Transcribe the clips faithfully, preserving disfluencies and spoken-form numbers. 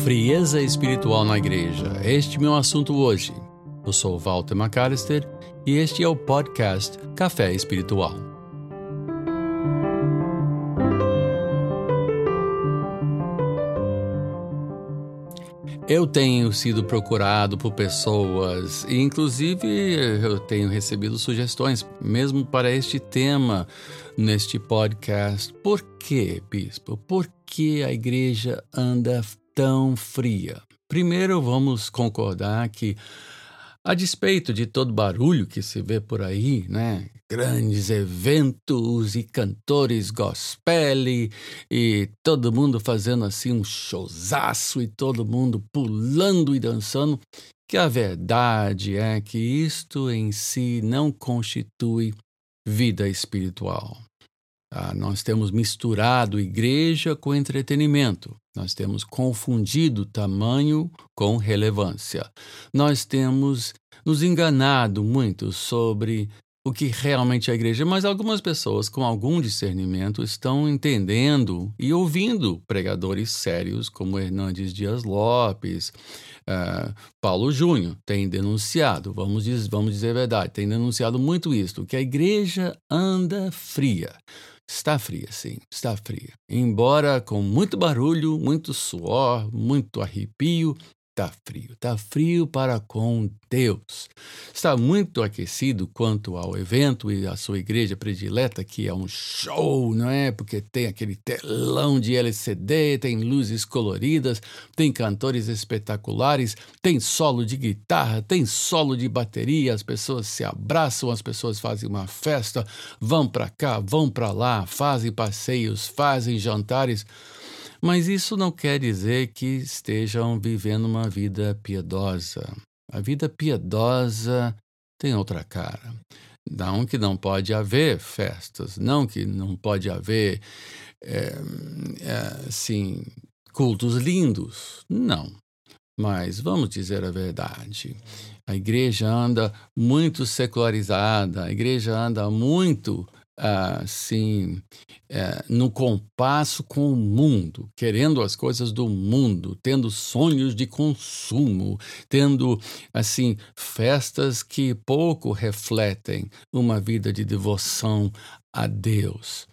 Frieza espiritual na igreja. Este é o meu assunto hoje. Eu sou Walter McAllister e este é o podcast Café Espiritual. Eu tenho sido procurado por pessoas e, inclusive, eu tenho recebido sugestões, mesmo para este tema, neste podcast. Por quê, bispo? Por que a igreja anda tão fria? Primeiro, vamos concordar que, a despeito de todo barulho que se vê por aí, né? Grandes eventos e cantores gospel e, e todo mundo fazendo assim um showzaço e todo mundo pulando e dançando, que a verdade é que isto em si não constitui vida espiritual. Ah, nós temos misturado igreja com entretenimento. Nós temos confundido tamanho com relevância. Nós temos nos enganado muito sobre o que realmente é a igreja, mas algumas pessoas com algum discernimento estão entendendo e ouvindo pregadores sérios como Hernandes Dias Lopes, uh, Paulo Júnior, tem denunciado, vamos dizer, vamos dizer a verdade, tem denunciado muito isso, que a igreja anda fria. Está fria, sim, está fria. Embora com muito barulho, muito suor, muito arrepio, está frio. Está frio para com Deus. Está muito aquecido quanto ao evento e à sua igreja predileta, que é um show, não é? Porque tem aquele telão de L C D, tem luzes coloridas, tem cantores espetaculares, tem solo de guitarra, tem solo de bateria, as pessoas se abraçam, as pessoas fazem uma festa, vão para cá, vão para lá, fazem passeios, fazem jantares. Mas isso não quer dizer que estejam vivendo uma vida piedosa. A vida piedosa tem outra cara. Não que não pode haver festas, não que não pode haver, é, é, assim, cultos lindos. Não. Mas vamos dizer a verdade. A igreja anda muito secularizada, a igreja anda muito assim, é, no compasso com o mundo, querendo as coisas do mundo, tendo sonhos de consumo, tendo, assim, festas que pouco refletem uma vida de devoção a Deus.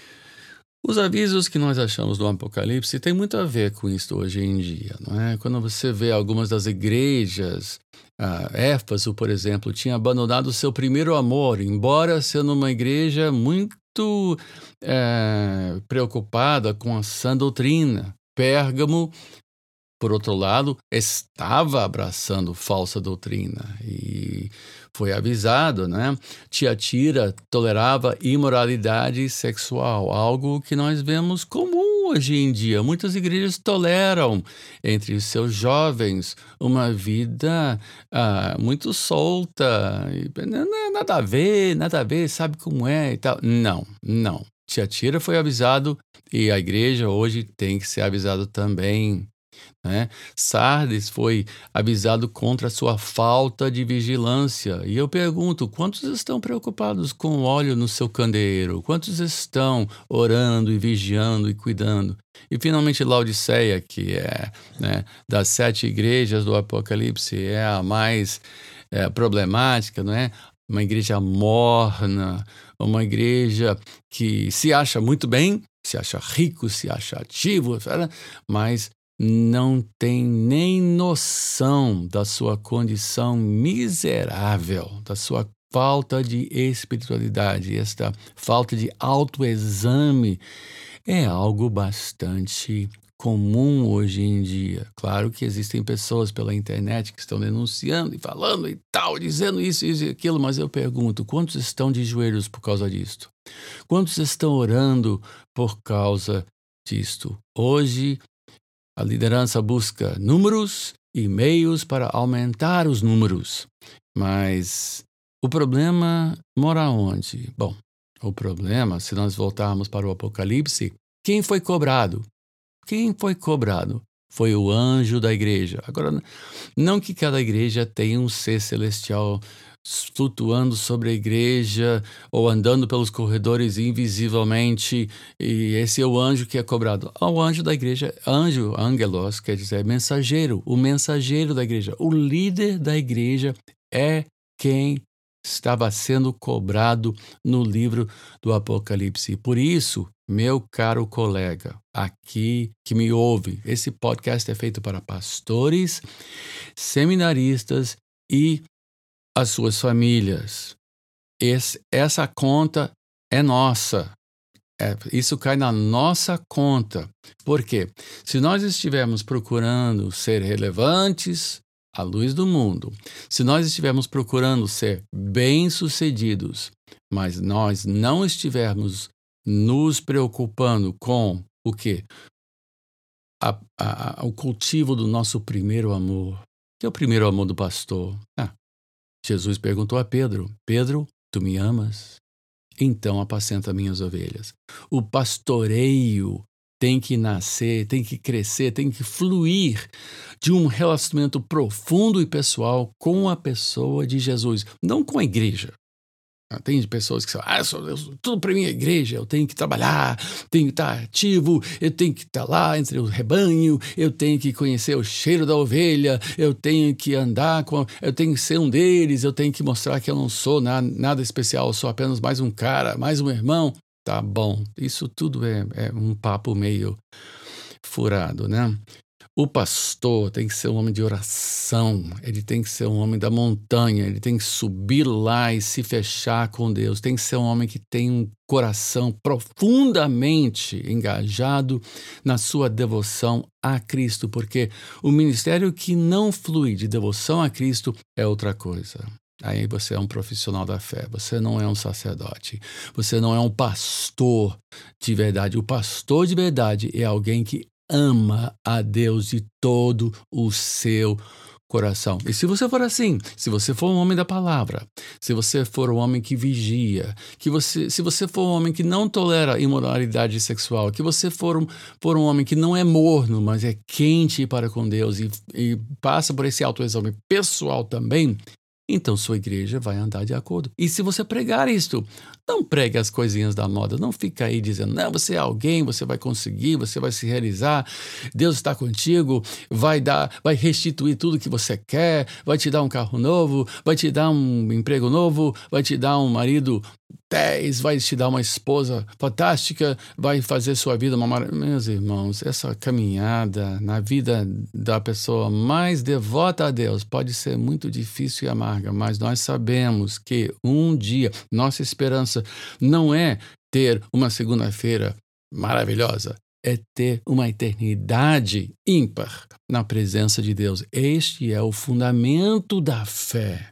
Os avisos que nós achamos do Apocalipse têm muito a ver com isso hoje em dia, não é? Quando você vê algumas das igrejas, ah, Éfeso, por exemplo, tinha abandonado o seu primeiro amor, embora sendo uma igreja muito é, preocupada com a sã doutrina. Pérgamo, por outro lado, estava abraçando falsa doutrina e foi avisado, né? Tiatira tolerava imoralidade sexual, algo que nós vemos comum hoje em dia. Muitas igrejas toleram entre os seus jovens uma vida ah, muito solta, e, nada a ver, nada a ver, sabe como é e tal. Não, não. Tiatira foi avisado e a igreja hoje tem que ser avisado também. Né? Sardes foi avisado contra a sua falta de vigilância. E eu pergunto, quantos estão preocupados com o óleo no seu candeeiro? Quantos estão orando e vigiando e cuidando? E finalmente Laodiceia, que é, né, das sete igrejas do Apocalipse, é a mais é, problemática, não é? Uma igreja morna, uma igreja que se acha muito bem, se acha rico, se acha ativo, mas não tem nem noção da sua condição miserável, da sua falta de espiritualidade. Esta falta de autoexame é algo bastante comum hoje em dia. Claro que existem pessoas pela internet que estão denunciando e falando e tal, dizendo isso, isso e aquilo, mas eu pergunto, quantos estão de joelhos por causa disto? Quantos estão orando por causa disto? Hoje, a liderança busca números e meios para aumentar os números. Mas o problema mora onde? Bom, o problema, se nós voltarmos para o Apocalipse, quem foi cobrado? Quem foi cobrado? foi o anjo da igreja. Agora, não que cada igreja tenha um ser celestial flutuando sobre a igreja ou andando pelos corredores invisivelmente, e esse é o anjo que é cobrado. O anjo da igreja, anjo, angelos, quer dizer mensageiro, o mensageiro da igreja, o líder da igreja é quem estava sendo cobrado no livro do Apocalipse. Por isso, meu caro colega, aqui que me ouve, esse podcast é feito para pastores, seminaristas e as suas famílias. Esse, essa conta é nossa. É, isso cai na nossa conta. Por quê? Se nós estivermos procurando ser relevantes à luz do mundo, se nós estivermos procurando ser bem-sucedidos, mas nós não estivermos nos preocupando com o quê? A, a, o cultivo do nosso primeiro amor, que é o primeiro amor do pastor. Ah, Jesus perguntou a Pedro, Pedro, tu me amas? Então apacenta minhas ovelhas. O pastoreio tem que nascer, tem que crescer, tem que fluir de um relacionamento profundo e pessoal com a pessoa de Jesus, não com a igreja. Tem pessoas que falam, ah, eu sou, eu sou, tudo para mim é igreja, eu tenho que trabalhar, tenho que estar ativo, eu tenho que estar lá entre o rebanho, eu tenho que conhecer o cheiro da ovelha, eu tenho que andar com, eu tenho que ser um deles, eu tenho que mostrar que eu não sou nada, nada especial, eu sou apenas mais um cara, mais um irmão. Tá bom, isso tudo é, é um papo meio furado, né? O pastor tem que ser um homem de oração, ele tem que ser um homem da montanha, ele tem que subir lá e se fechar com Deus, tem que ser um homem que tem um coração profundamente engajado na sua devoção a Cristo, porque o ministério que não flui de devoção a Cristo é outra coisa. Aí você é um profissional da fé, você não é um sacerdote, você não é um pastor de verdade. O pastor de verdade é alguém que ama a Deus de todo o seu coração. E se você for assim, se você for um homem da palavra, se você for um homem que vigia, que você, se você for um homem que não tolera imoralidade sexual, que você for um, for um homem que não é morno, mas é quente para com Deus e, e passa por esse autoexame pessoal também, então sua igreja vai andar de acordo. E se você pregar isto, não pregue as coisinhas da moda, não fica aí dizendo, não, você é alguém, você vai conseguir, você vai se realizar, Deus está contigo, vai dar, vai restituir tudo que você quer, vai te dar um carro novo, vai te dar um emprego novo, vai te dar um marido dez, vai te dar uma esposa fantástica, vai fazer sua vida uma maravilha. Meus irmãos, essa caminhada na vida da pessoa mais devota a Deus pode ser muito difícil e amarga, mas nós sabemos que um dia, nossa esperança não é ter uma segunda-feira maravilhosa, é ter uma eternidade ímpar na presença de Deus. Este é o fundamento da fé.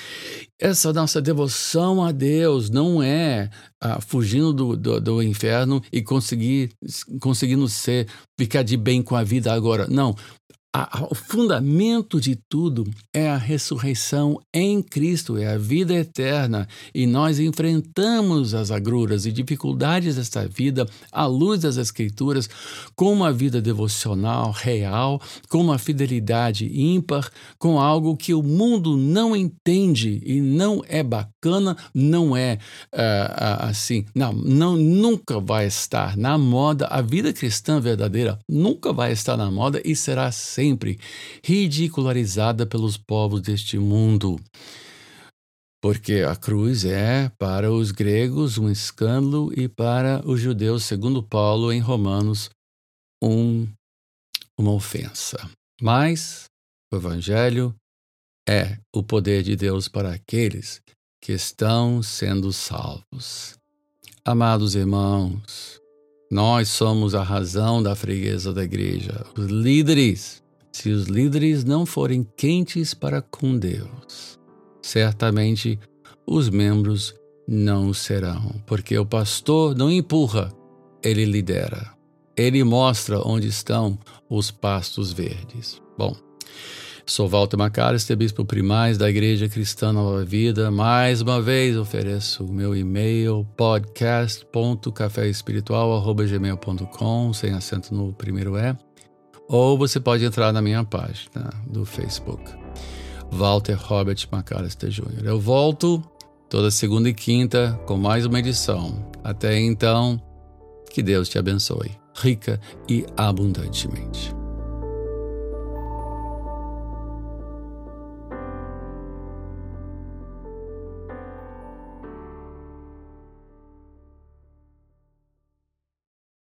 Essa nossa devoção a Deus não é ah, fugindo do, do, do inferno e conseguir, conseguindo ser, ficar de bem com a vida agora. Não. A, a, o fundamento de tudo é a ressurreição em Cristo, é a vida eterna. E nós enfrentamos as agruras e dificuldades desta vida à luz das Escrituras com uma vida devocional real, com uma fidelidade ímpar, com algo que o mundo não entende e não é bacana, não é uh, uh, assim, não, não, nunca vai estar na moda. A vida cristã verdadeira nunca vai estar na moda e será sempre sempre ridicularizada pelos povos deste mundo. Porque a cruz é, para os gregos, um escândalo e para os judeus, segundo Paulo, em Romanos, um, uma ofensa. Mas o Evangelho é o poder de Deus para aqueles que estão sendo salvos. Amados irmãos, nós somos a razão da freguesa da igreja. Os líderes, se os líderes não forem quentes para com Deus, certamente os membros não o serão, porque o pastor não empurra, ele lidera. Ele mostra onde estão os pastos verdes. Bom, sou Walter Macalester, bispo primaz da Igreja Cristã Nova Vida. Mais uma vez ofereço o meu e-mail podcast ponto café espiritual arroba gmail ponto com, sem acento no primeiro E. ou você pode entrar na minha página do Facebook, Walter Robert McAllister Júnior Eu volto toda segunda e quinta com mais uma edição. Até então, que Deus te abençoe, rica e abundantemente.